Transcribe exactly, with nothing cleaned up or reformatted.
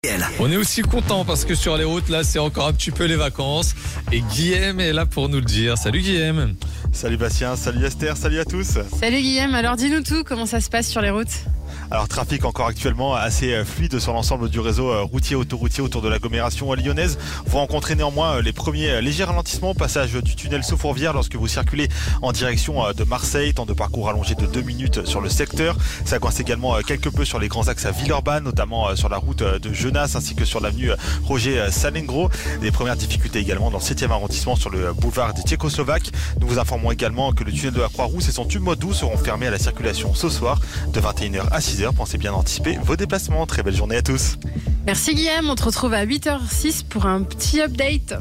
On est aussi content parce que sur les routes, là, c'est encore un petit peu les vacances. Et Guillaume est là pour nous le dire. Salut Guillaume. Salut Bastien, salut Esther, salut à tous. Salut Guillaume, alors dis-nous tout, comment ça se passe sur les routes ? Alors trafic encore actuellement assez fluide sur l'ensemble du réseau routier autoroutier autour de l'agglomération lyonnaise. Vous rencontrez néanmoins les premiers légers ralentissements au passage du tunnel Sceaux-Fourvière lorsque vous circulez en direction de Marseille, temps de parcours allongé de deux minutes sur le secteur. Ça coince également quelque peu sur les grands axes à Villeurbanne, notamment sur la route de Genasse ainsi que sur l'avenue Roger Salengro. Des premières difficultés également dans le septième arrondissement sur le boulevard des Tchécoslovaques. Nous vous informons également que le tunnel de la Croix-Rousse et son tube mode doux seront fermés à la circulation ce soir de vingt et une heures à six heures. Pensez bien anticiper vos déplacements. Très belle journée à tous. Merci Guillaume, on te retrouve à huit heures zéro six pour un petit update.